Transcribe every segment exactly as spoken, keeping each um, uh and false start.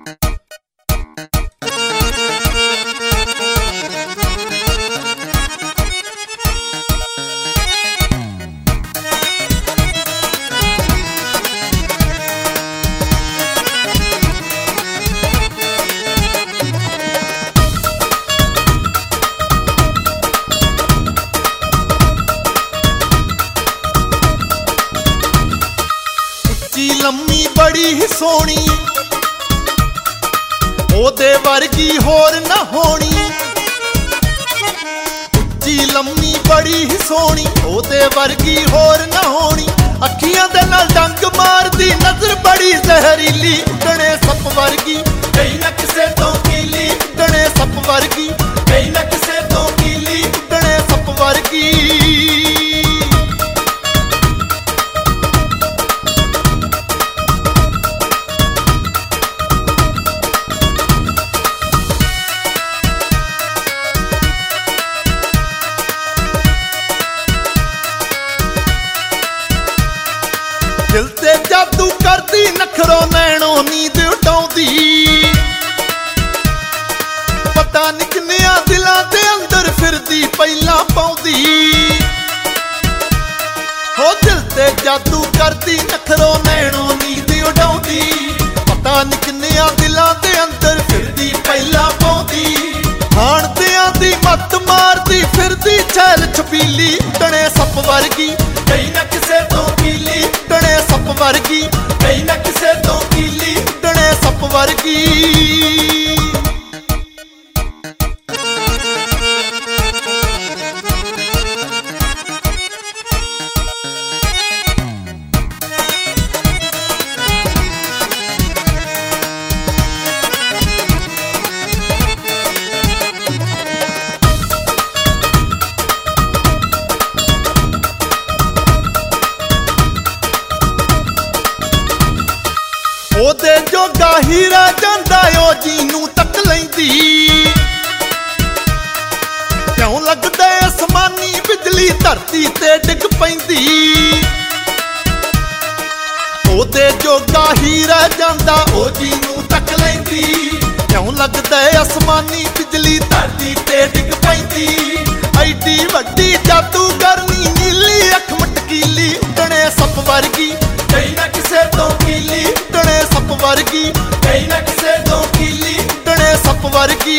लम्मी बड़ी ही सोनी ओदे वर्गी होर ना होनी। उच्ची लम्मी बड़ी ही सोनी ओदे वर्गी होर ना होनी। अखियां दे नाल डंग मारदी नजर बड़ी जहरीली उडणे सप वर्गी कई ना किसे तो कीली उडणे सप वर्गी कई ना किसे तो कीली उडणे सप वर्गी। दिल ते जादू करदी नखरो नैणो नींद उडाउंदी। पता नी किन्नियां दिलां दे अंदर फिरदी पहला पाउंदी। हो दिल ते जादू करदी नखरो नैणो नींद उडाउंदी। पता नी किन्नियां दिलां दे अंदर फिरदी पहला पाउंदी। हाणदियां दी मत मारदी फिरदी छैल छपीली उडणे सप वर्गी कई ना किसे तो कीली उडणे सप वर्गी कई ना किसे तो कीली उडणे सप वर्गी। ओदे जोगा हीरा जांदा ओ जीनू तक लैंदी। क्यों लगदा आसमानी बिजली धरती ते डिग पैंदी। ओदे जोगा हीरा जांदा ओ जीनू तक लैंदी। क्यों लगदा आसमानी बिजली धरती ते डिग पैंदी। ऐडी वड्डी जादूगरनी नीली अख मटकीली उडणे सप वर्गी कई ना किसे तो कीली उडणे सप वर्गी कई ना किसे तो कीली उडणे सप वर्गी।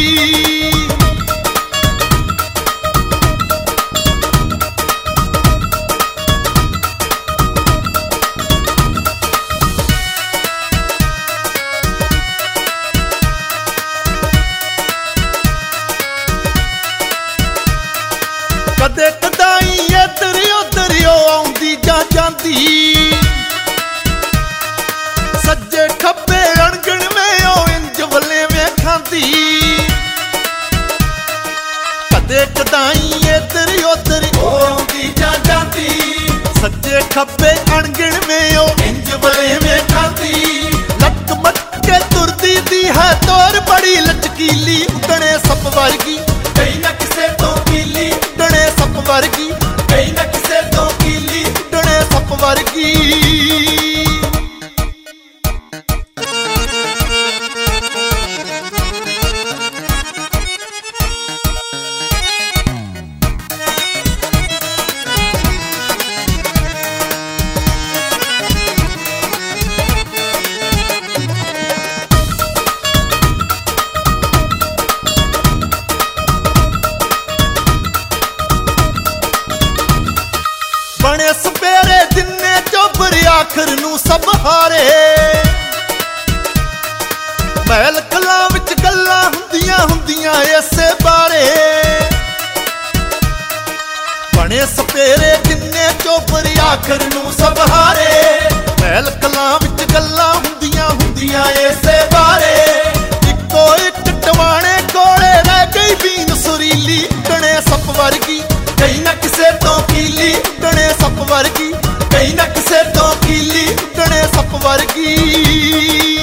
कदे कदाई इधर उधर आउंदी जा जांदी। सज्जे खब्बे अणगण में ओ इंज वले वेखांदी। कदे कदाई इधर उधर आउंदी जा जांदी। सज्जे खब्बे अणगण में ओ इंज वले वेखांदी। लक मट के तुरदी दी है तोर बड़ी लचकीली उडणे सप वर्गी कई ना किसे तो कीली उडणे सप वर्गी कई ना किसे तो कीली उडणे सप वर्गी। बने सपेरे जिन्ने चोबर आखिर नू सब हारे। महल कलां विच गल्लां हुंदियां हुंदियां इसे बारे। बने सपेरे जिन्ने चोबर आखिर नू सब हारे। महल कलां विच गल्लां हुंदियां हुंदियां इसे बारे। इक्को इक टवाणे कोले रह गई बीन सुरीली उडणे सप वर्गी कई ना किसे तो कीली उडणे सप वर्गी कई ना किसे तो कीली उडणे सप वर्गी।